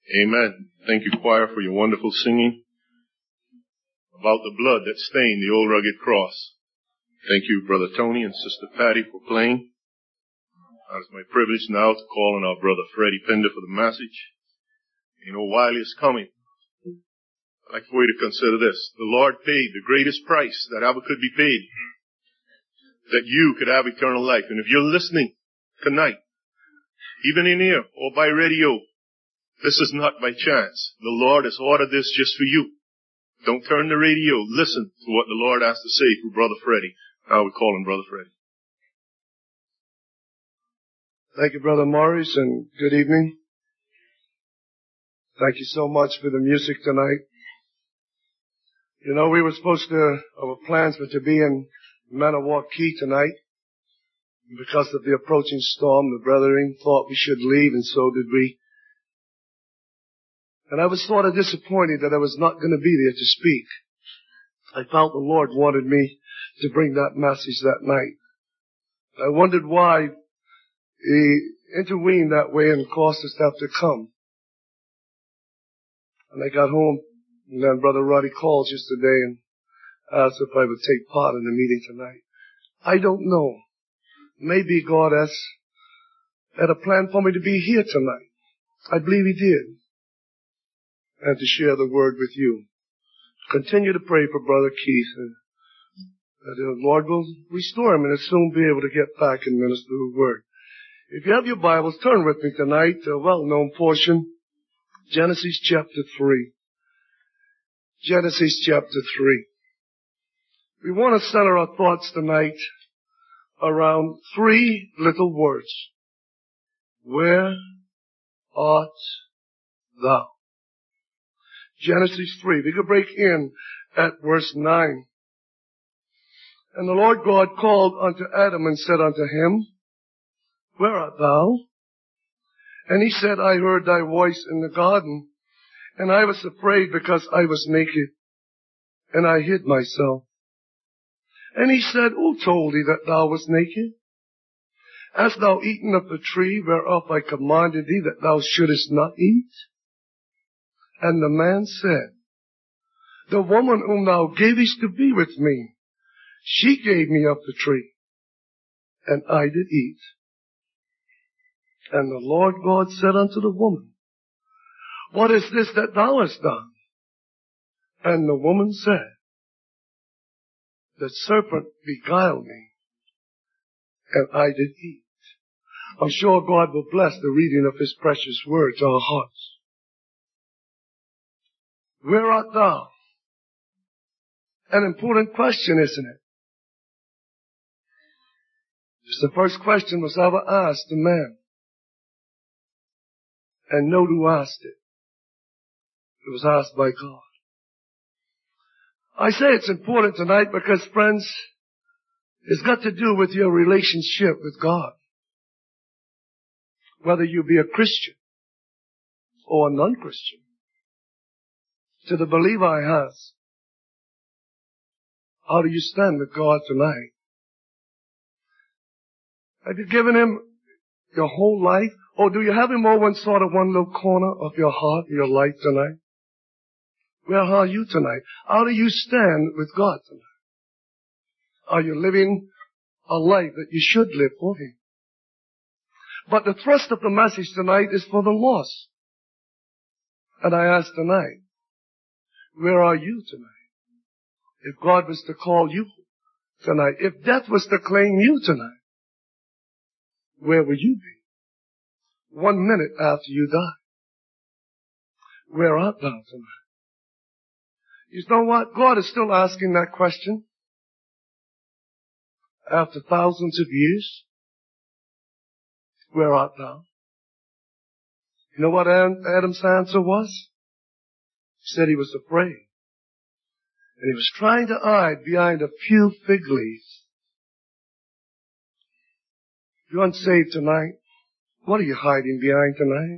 Amen. Thank you, choir, for your wonderful singing about the blood that stained the old rugged cross. Thank you, Brother Tony and Sister Patty, for playing. It's my privilege now to call on our Brother Freddie Pender for the message. You know, while he's coming, I'd like for you to consider this. The Lord paid the greatest price that ever could be paid, that you could have eternal life. And if you're listening tonight, even in here or by radio, this is not by chance. The Lord has ordered this just for you. Don't turn the radio. Listen to what the Lord has to say through Brother Freddie. Now we call him Brother Freddie. Thank you, Brother Morris, and good evening. Thank you so much for the music tonight. You know, we were supposed to, our plans were to be in Manawa Key tonight. Because of the approaching storm, the brethren thought we should leave, and so did we. And I was sort of disappointed that I was not going to be there to speak. I felt the Lord wanted me to bring that message that night. I wondered why He intervened that way and caused us to have to come. And I got home, and then Brother Roddy called yesterday and asked if I would take part in the meeting tonight. I don't know. Maybe God had a plan for me to be here tonight. I believe He did. And to share the word with you. Continue to pray for Brother Keith. That the Lord will restore him and he'll soon be able to get back and minister the word. If you have your Bibles, turn with me tonight to a well-known portion. Genesis chapter 3. Genesis chapter 3. We want to center our thoughts tonight around three little words. Where art thou? Genesis 3. We could break in at verse 9. And the Lord God called unto Adam and said unto him, Where art thou? And he said, I heard thy voice in the garden, and I was afraid because I was naked, and I hid myself. And he said, Who told thee that thou wast naked? Hast thou eaten of the tree whereof I commanded thee that thou shouldest not eat? And the man said, The woman whom thou gavest to be with me, she gave me of the tree, and I did eat. And the Lord God said unto the woman, What is this that thou hast done? And the woman said, The serpent beguiled me, and I did eat. I'm sure God will bless the reading of His precious word to our hearts. Where art thou? An important question, isn't it? It's the first question was ever asked to man. And note who asked it. It was asked by God. I say it's important tonight because, friends, it's got to do with your relationship with God. Whether you be a Christian or a non-Christian. To the believer I ask, how do you stand with God tonight? Have you given Him your whole life? Or do you have Him over in sort of one little corner of your heart, your life tonight? Where are you tonight? How do you stand with God tonight? Are you living a life that you should live for Him? But the thrust of the message tonight is for the lost. And I ask tonight, where are you tonight? If God was to call you tonight, if death was to claim you tonight, where will you be? 1 minute after you die. Where art thou tonight? You know what? God is still asking that question. After thousands of years. Where art thou? You know what Adam's answer was? He said he was afraid. And he was trying to hide behind a few fig leaves. If you're unsaved tonight, what are you hiding behind tonight?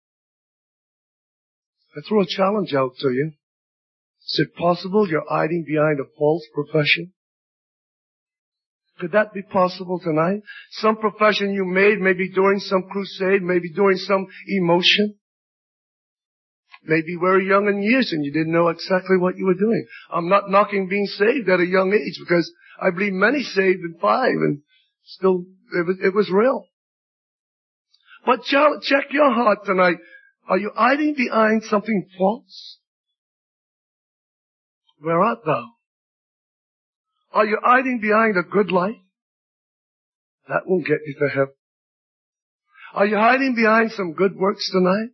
I throw a challenge out to you. Is it possible you're hiding behind a false profession? Could that be possible tonight? Some profession you made, maybe during some crusade, maybe during some emotion. Maybe very young in years and you didn't know exactly what you were doing. I'm not knocking being saved at a young age because I believe many saved at 5 and still it was real. But check your heart tonight. Are you hiding behind something false? Where art thou? Are you hiding behind a good life? That won't get you to heaven. Are you hiding behind some good works tonight?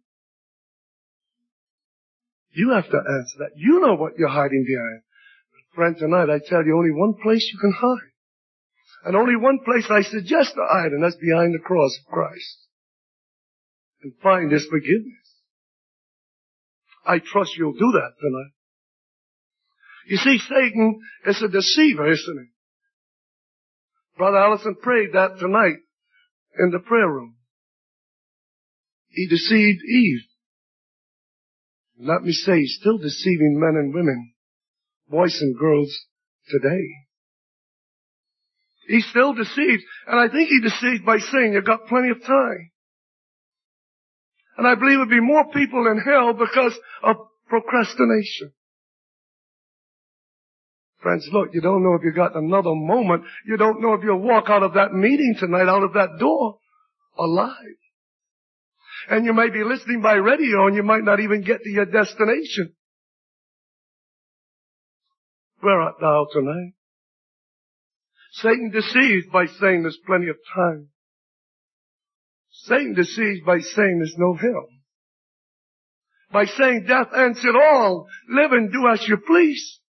You have to answer that. You know what you're hiding behind. Friend, tonight I tell you only one place you can hide. And only one place I suggest to hide, and that's behind the cross of Christ. And find His forgiveness. I trust you'll do that tonight. You see, Satan is a deceiver, isn't he? Brother Allison prayed that tonight in the prayer room. He deceived Eve. Let me say, he's still deceiving men and women, boys and girls today. He still deceives, and I think he deceived by saying you've got plenty of time. And I believe there'll be more people in hell because of procrastination. Friends, look, you don't know if you got another moment. You don't know if you'll walk out of that meeting tonight, out of that door, alive. And you may be listening by radio and you might not even get to your destination. Where art thou tonight? Satan deceives by saying there's plenty of time. Satan deceives by saying there's no hell. By saying death ends it all. Live and do as you please.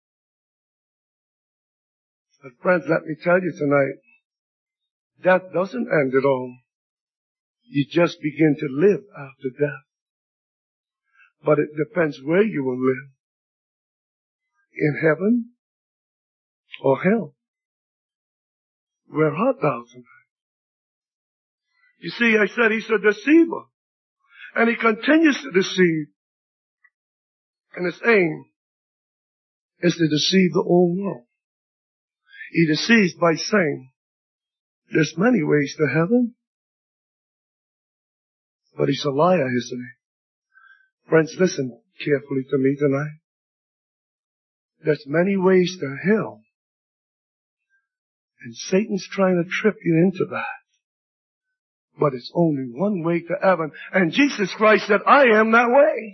But friends, let me tell you tonight, death doesn't end it all. You just begin to live after death. But it depends where you will live. In heaven or hell. Where art thou tonight? You see, I said he's a deceiver. And he continues to deceive. And his aim is to deceive the whole world. He deceives by saying, there's many ways to heaven. But he's a liar, isn't he? Friends, listen carefully to me tonight. There's many ways to hell. And Satan's trying to trip you into that. But it's only one way to heaven. And Jesus Christ said, I am that way.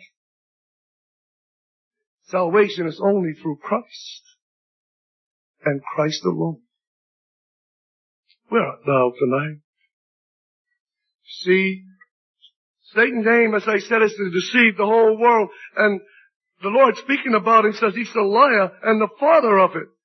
Salvation is only through Christ. And Christ alone. Where art thou tonight? See, Satan's aim, as I said, is to deceive the whole world. And the Lord speaking about him says he's a liar and the father of it.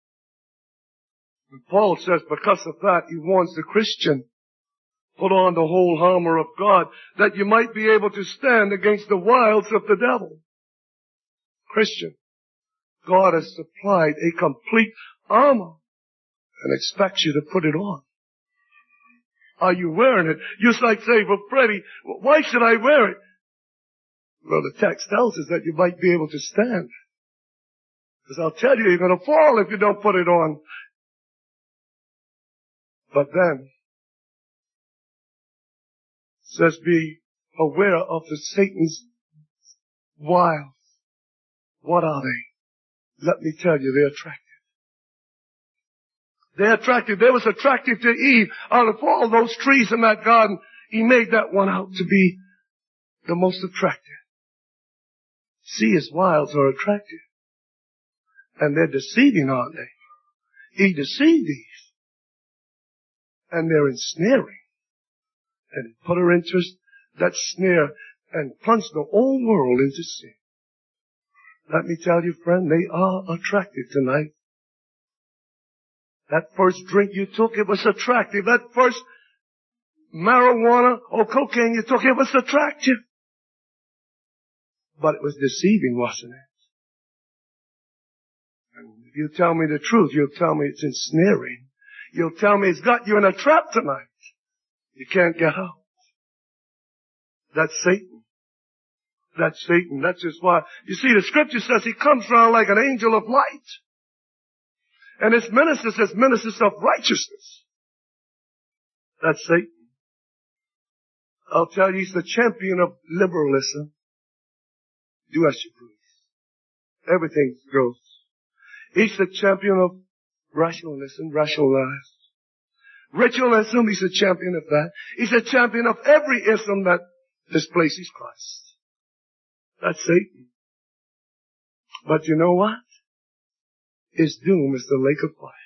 And Paul says because of that, he warns the Christian, put on the whole armor of God, that you might be able to stand against the wiles of the devil. Christian, God has supplied a complete armor and expects you to put it on. Are you wearing it? Just like say, well, Freddie, why should I wear it? Well, the text tells us that you might be able to stand. Because I'll tell you, you're going to fall if you don't put it on. But then, it says be aware of the Satan's wiles. What are they? Let me tell you, they're attractive. They're attractive. They was attractive to Eve. Out of all those trees in that garden, he made that one out to be the most attractive. See, his wiles are attractive. And they're deceiving, aren't they? He deceived Eve. And they're ensnaring. And he put her into that snare and plunged the whole world into sin. Let me tell you, friend, they are attractive tonight. That first drink you took, it was attractive. That first marijuana or cocaine you took, it was attractive. But it was deceiving, wasn't it? And if you tell me the truth, you'll tell me it's ensnaring. You'll tell me it's got you in a trap tonight. You can't get out. That's Satan. That's Satan. That's just why. You see, the scripture says he comes around like an angel of light. And his ministers as ministers of righteousness. That's Satan. I'll tell you, he's the champion of liberalism. Do as you please. Everything goes. He's the champion of rationalism, rationalize. Ritualism, he's a champion of that. He's a champion of every ism that displaces Christ. That's Satan. But you know what? His doom is the lake of fire.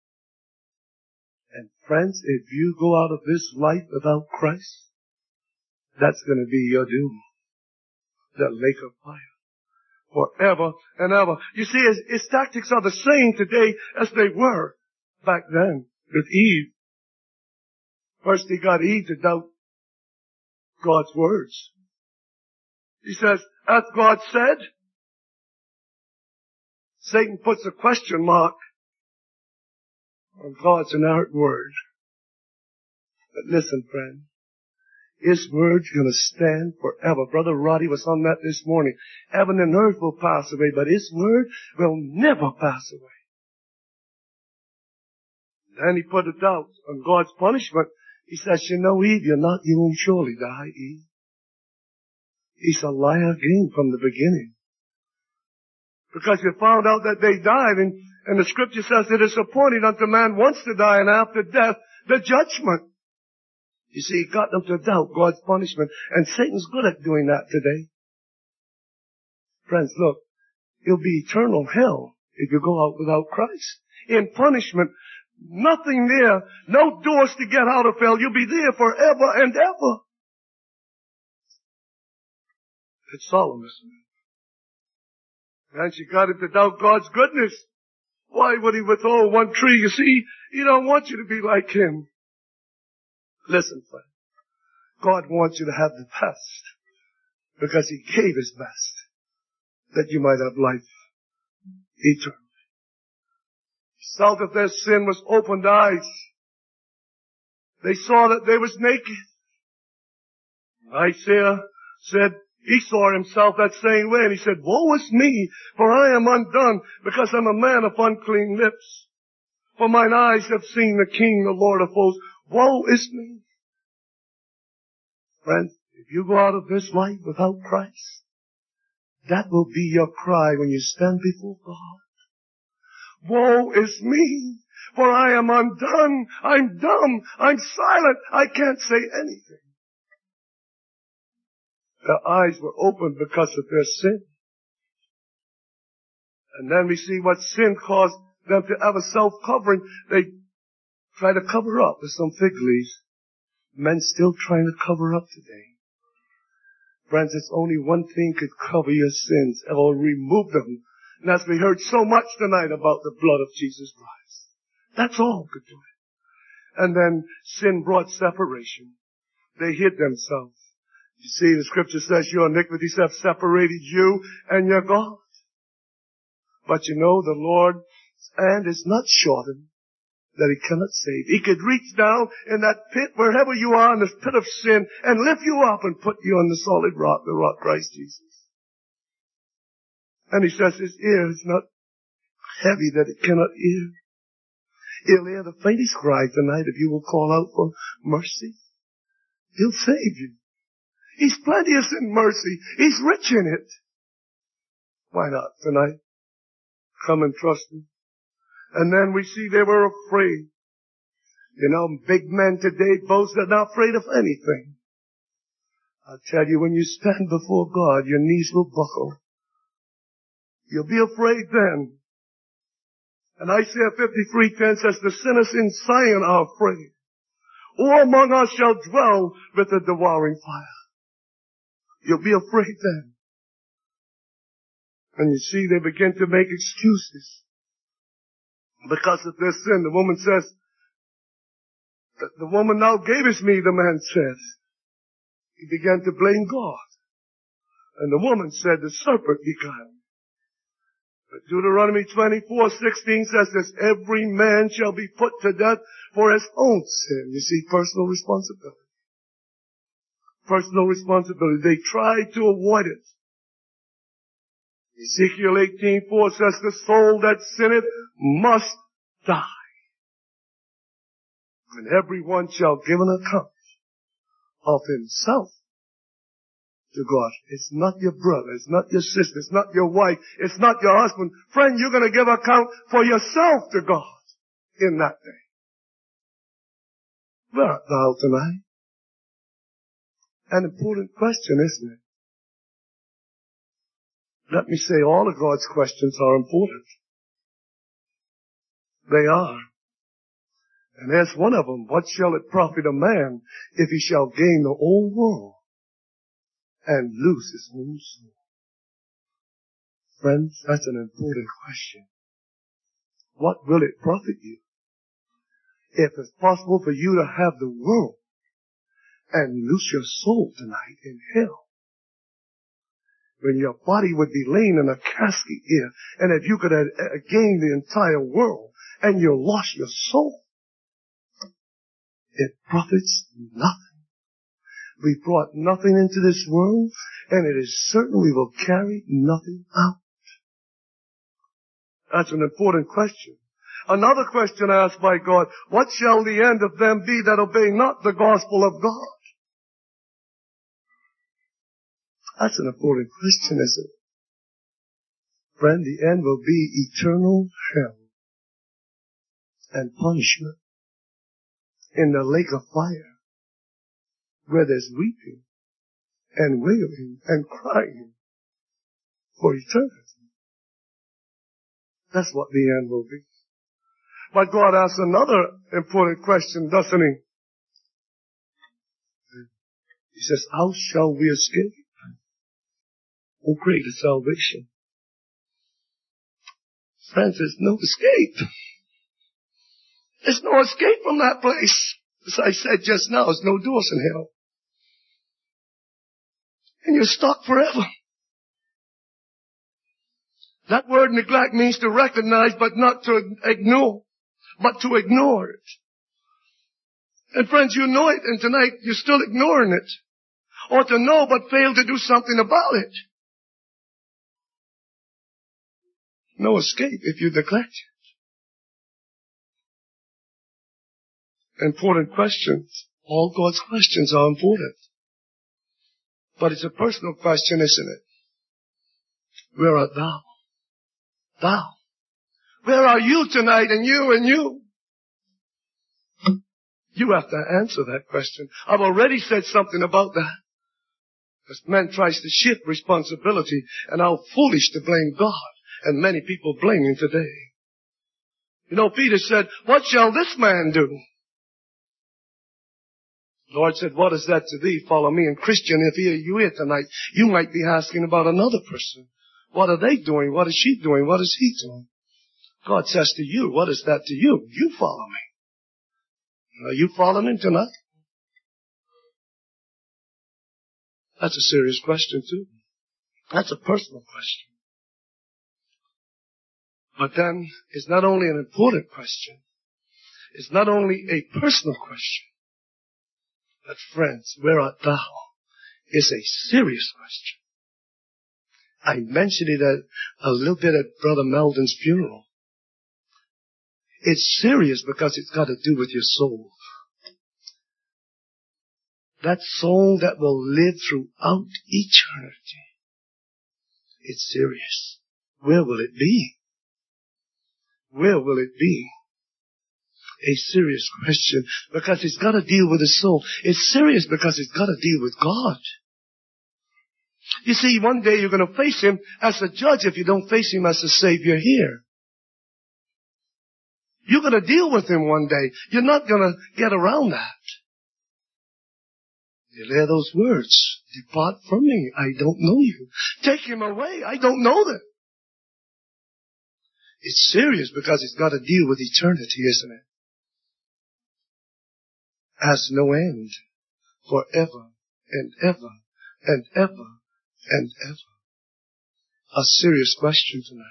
And friends, if you go out of this life without Christ, that's going to be your doom. The lake of fire. Forever and ever. You see, his tactics are the same today as they were back then with Eve. First he got Eve to doubt God's words. He says, hath God said? Satan puts a question mark on God's inerrant word. But listen, friend, His word's gonna stand forever. Brother Roddy was on that this morning. Heaven and earth will pass away, but His word will never pass away. Then he put a doubt on God's punishment. He says, you know, Eve, you won't surely die, Eve. He's a liar again from the beginning. Because you found out that they died, and the scripture says it is appointed unto man once to die, and after death, the judgment. You see, he got them to doubt God's punishment, and Satan's good at doing that today. Friends, look, it'll be eternal hell if you go out without Christ. In punishment, nothing there, no doors to get out of hell. You'll be there forever and ever. It's Solomon. And she got him to doubt God's goodness. Why would he withhold one tree? You see, he don't want you to be like him. Listen, friend. God wants you to have the best because he gave his best that you might have life eternally. He saw that their sin was opened eyes. They saw that they was naked. Isaiah said, he saw himself that same way, and he said, woe is me, for I am undone, because I'm a man of unclean lips. For mine eyes have seen the King, the Lord of hosts. Woe is me. Friends, if you go out of this life without Christ, that will be your cry when you stand before God. Woe is me, for I am undone. I'm dumb. I'm silent. I can't say anything. Their eyes were opened because of their sin. And then we see what sin caused them to have a self-covering. They try to cover up with some fig leaves. Men still trying to cover up today. Friends, it's only one thing could cover your sins or remove them. And as we heard so much tonight about the blood of Jesus Christ. That's all could do it. And then sin brought separation. They hid themselves. You see, the scripture says your iniquities have separated you and your God. But you know, the Lord's hand is not shortened that he cannot save. He could reach down in that pit, wherever you are in the pit of sin, and lift you up and put you on the solid rock, the rock Christ Jesus. And he says his ear is not heavy that it cannot hear. He'll hear the faintest cry tonight if you will call out for mercy. He'll save you. He's plenteous in mercy. He's rich in it. Why not tonight? Come and trust him. And then we see they were afraid. You know, big men today boast they're not afraid of anything. I'll tell you, when you stand before God, your knees will buckle. You'll be afraid then. And Isaiah 53:10 says, the sinners in Zion are afraid. Who among us shall dwell with the devouring fire? You'll be afraid then. And you see, they begin to make excuses because of their sin. The woman says, the woman now gavest me, the man says. He began to blame God. And the woman said, the serpent beguiled. But Deuteronomy 24:16 says this, every man shall be put to death for his own sin. You see, personal responsibility. Personal responsibility. They tried to avoid it. Ezekiel 18:4 says the soul that sinneth must die. And everyone shall give an account of himself to God. It's not your brother. It's not your sister. It's not your wife. It's not your husband. Friend, you're going to give account for yourself to God in that day. Where art thou tonight? An important question, isn't it? Let me say all of God's questions are important. They are. And there's one of them. What shall it profit a man if he shall gain the whole world and lose his own soul? Friends, that's an important question. What will it profit you if it's possible for you to have the world and lose your soul tonight in hell? When your body would be laying in a casket here, and if you could have gained the entire world and you lost your soul, it profits nothing. We brought nothing into this world, and it is certain we will carry nothing out. That's an important question. Another question asked by God, what shall the end of them be that obey not the gospel of God? That's an important question, isn't it? Friend, the end will be eternal hell and punishment in the lake of fire where there's weeping and wailing and crying for eternity. That's what the end will be. But God asks another important question, doesn't he? He says, how shall we escape? Oh, great is salvation. Friends, there's no escape. There's no escape from that place. As I said just now, there's no doors in hell. And you're stuck forever. That word neglect means to recognize but not to ignore, but to ignore it. And friends, you know it, and tonight you're still ignoring it. Or to know but fail to do something about it. No escape if you neglect it. Important questions. All God's questions are important. But it's a personal question, isn't it? Where art thou? Thou. Where are you tonight, and you and you? You have to answer that question. I've already said something about that. Because man tries to shift responsibility, and how foolish to blame God. And many people blame him today. You know, Peter said, what shall this man do? The Lord said, what is that to thee? Follow me. And Christian, if you're here tonight, you might be asking about another person. What are they doing? What is she doing? What is he doing? God says to you, what is that to you? You follow me. Are you following him tonight? That's a serious question too. That's a personal question. But then, it's not only an important question. It's not only a personal question. But friends, where art thou? Is a serious question. I mentioned it a little bit at Brother Meldon's funeral. It's serious because it's got to do with your soul. That soul that will live throughout eternity. It's serious. Where will it be? Where will it be? A serious question because it's got to deal with the soul. It's serious because it's got to deal with God. You see, one day you're going to face him as a judge if you don't face him as a savior here. You're going to deal with him one day. You're not going to get around that. You hear those words. Depart from me. I don't know you. Take him away. I don't know them. It's serious because it's got to deal with eternity, isn't it? Has no end. Forever and ever and ever and ever. A serious question tonight.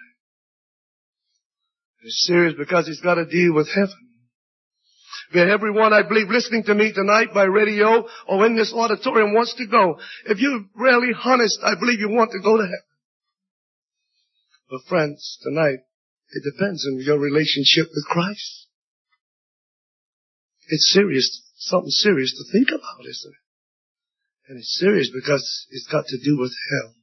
It's serious because it's got to deal with heaven. Where everyone, I believe, listening to me tonight by radio or in this auditorium wants to go. If you're really honest, I believe you want to go to heaven. But friends, tonight, it depends on your relationship with Christ. It's serious, something serious to think about, isn't it? And it's serious because it's got to do with hell.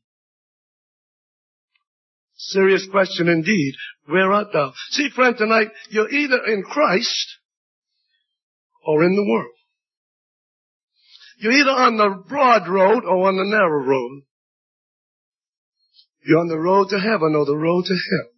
Serious question indeed. Where art thou? See, friend, tonight, you're either in Christ or in the world. You're either on the broad road or on the narrow road. You're on the road to heaven or the road to hell.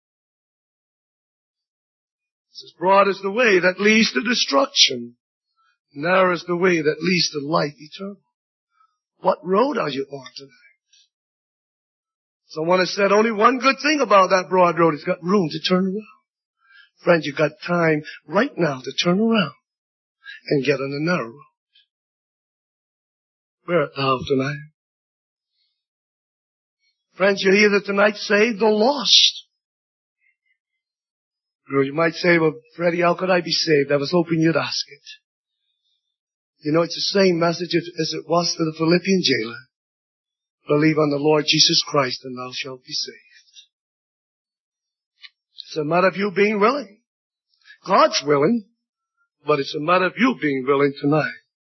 It's as broad as the way that leads to destruction. Narrow is the way that leads to life eternal. What road are you on tonight? Someone has said only one good thing about that broad road. It's got room to turn around. Friend, you've got time right now to turn around and get on the narrow road. Where art thou tonight? Friends, you're either tonight saved or lost. You might say, well, Freddie, how could I be saved? I was hoping you'd ask it. You know, it's the same message as it was to the Philippian jailer. Believe on the Lord Jesus Christ and thou shalt be saved. It's a matter of you being willing. God's willing, but it's a matter of you being willing tonight.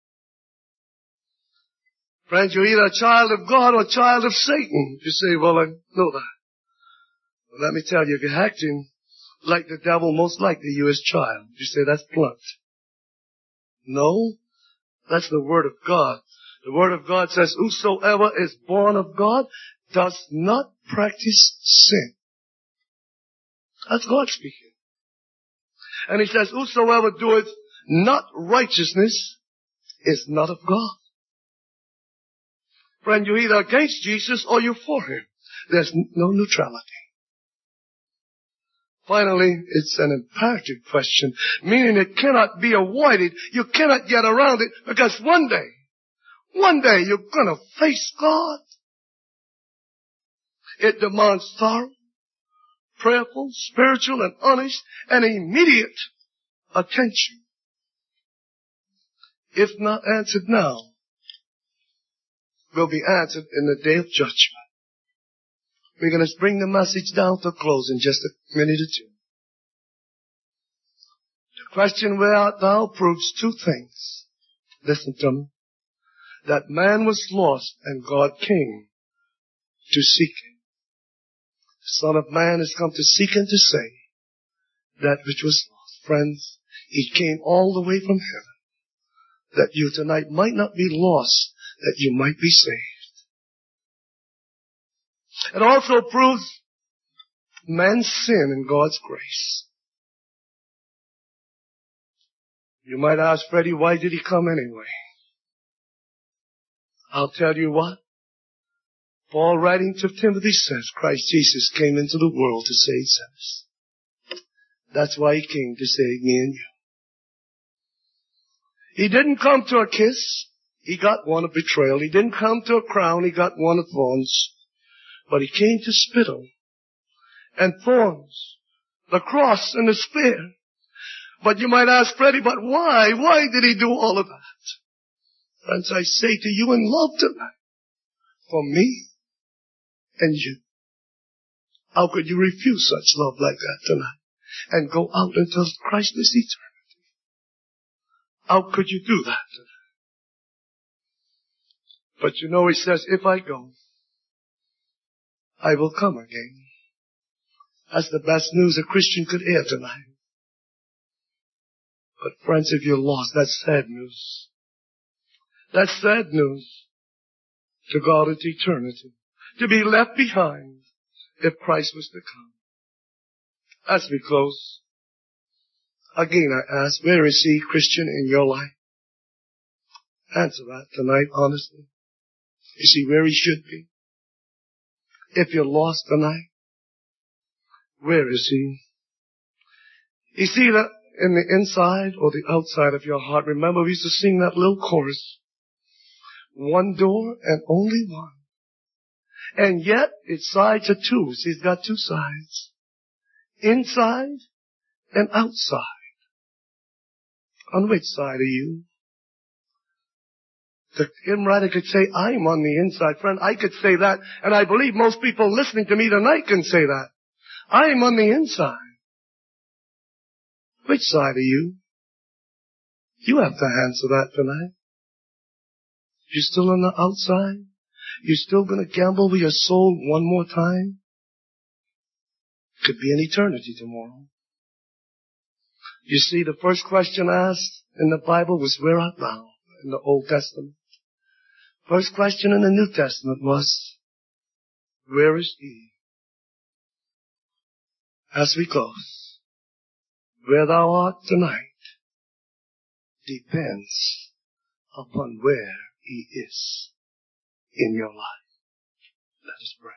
Friends, you're either a child of God or a child of Satan. You say, well, I know that. Well, let me tell you, if you're acting like the devil, most likely you're his child. You say, that's blunt. No, that's the Word of God. The Word of God says, whosoever is born of God does not practice sin. That's God speaking. And he says, whosoever doeth not righteousness is not of God. Friend, you're either against Jesus or you're for him. There's no neutrality. Finally, it's an imperative question, meaning it cannot be avoided. You cannot get around it because one day you're going to face God. It demands thorough, prayerful, spiritual, and honest, and immediate attention. If not answered now, will be answered in the day of judgment. We're going to bring the message down to a close in just a minute or two. The question, where art thou, proves two things. Listen to me. That man was lost and God came to seek him. The Son of Man has come to seek and to save that which was lost. Friends, he came all the way from heaven that you tonight might not be lost, that you might be saved. It also proves man's sin and God's grace. You might ask, Freddie, why did he come anyway? I'll tell you what. Paul writing to Timothy says, Christ Jesus came into the world to save sinners. That's why he came, to save me and you. He didn't come to a kiss. He got one of betrayal. He didn't come to a crown. He got one of thorns. But he came to spittle and thorns, the cross and the spear. But you might ask, Freddie, but why? Why did he do all of that? Friends, I say to you in love tonight, for me and you. How could you refuse such love like that tonight and go out until Christless eternity? How could you do that tonight? But you know, he says, if I go, I will come again. That's the best news a Christian could hear tonight. But friends, if you're lost, that's sad news. That's sad news to God into eternity. To be left behind if Christ was to come. As we close, again I ask, where is he, Christian, in your life? Answer that tonight, honestly. Is he where he should be? If you're lost tonight, where is he? Is he that in the inside or the outside of your heart? Remember, we used to sing that little chorus. One door and only one. And yet, its sides are two. See, it's got two sides. Inside and outside. On which side are you? The hymn writer could say, I'm on the inside. Friend, I could say that, and I believe most people listening to me tonight can say that. I'm on the inside. Which side are you? You have to answer that tonight. You're still on the outside? You're still going to gamble with your soul one more time? Could be an eternity tomorrow. You see, the first question asked in the Bible was, where art thou? In the Old Testament. First question in the New Testament was, where is he? As we close, where thou art tonight depends upon where he is in your life. Let us pray.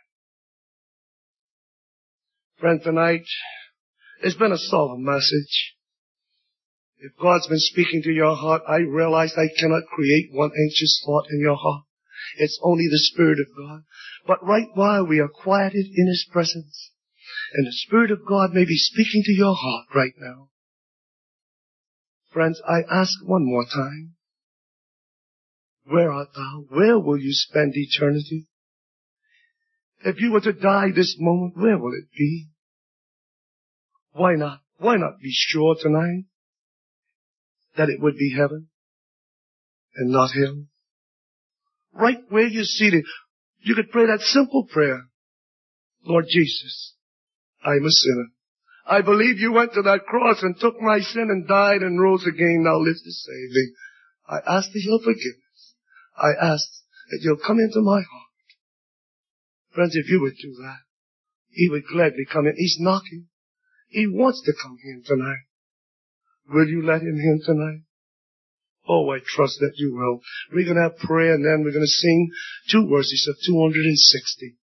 Friend, tonight, it's been a solemn message. If God's been speaking to your heart, I realize I cannot create one anxious thought in your heart. It's only the Spirit of God. But right while we are quieted in His presence, and the Spirit of God may be speaking to your heart right now, friends, I ask one more time, where art thou? Where will you spend eternity? If you were to die this moment, where will it be? Why not? Why not be sure tonight that it would be heaven and not hell? Right where you're seated, you could pray that simple prayer. Lord Jesus, I'm a sinner. I believe you went to that cross and took my sin and died and rose again. Now live to save me. I ask that you'll forgive us. I ask that you'll come into my heart. Friends, if you would do that, He would gladly come in. He's knocking. He wants to come in tonight. Will you let Him in tonight? Oh, I trust that you will. We're going to have prayer, and then we're going to sing 2 verses of 260.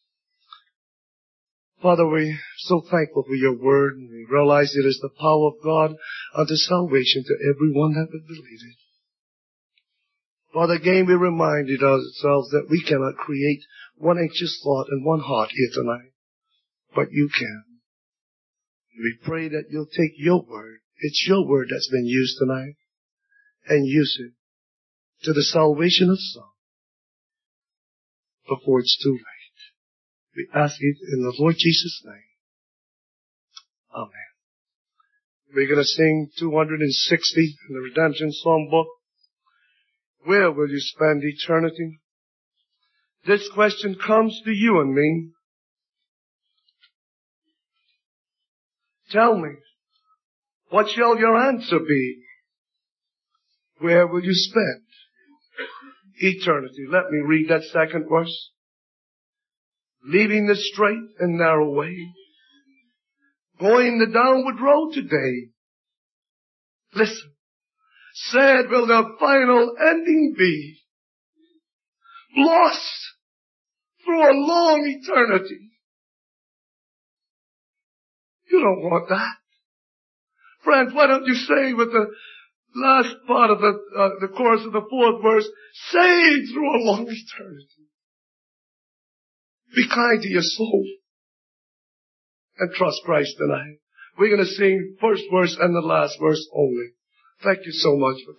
Father, we're so thankful for your word, and we realize it is the power of God unto salvation to everyone that would believe it. Father, again we reminded ourselves that we cannot create one anxious thought and one heart here tonight, but you can. We pray that you'll take your word. It's your word that's been used tonight, and use it to the salvation of some before it's too late. We ask it in the Lord Jesus' name. Amen. We're going to sing 260 in the Redemption Songbook. Where will you spend eternity? This question comes to you and me. Tell me, what shall your answer be? Where will you spend eternity? Let me read that second verse. Leaving the straight and narrow way, going the downward road today. Listen, sad will the final ending be. Lost through a long eternity. You don't want that. Friends, why don't you say with the last part of the chorus of the 4th verse, saved through a long eternity. Be kind to your soul and trust Christ tonight. We're going to sing first verse and the last verse only. Thank you so much for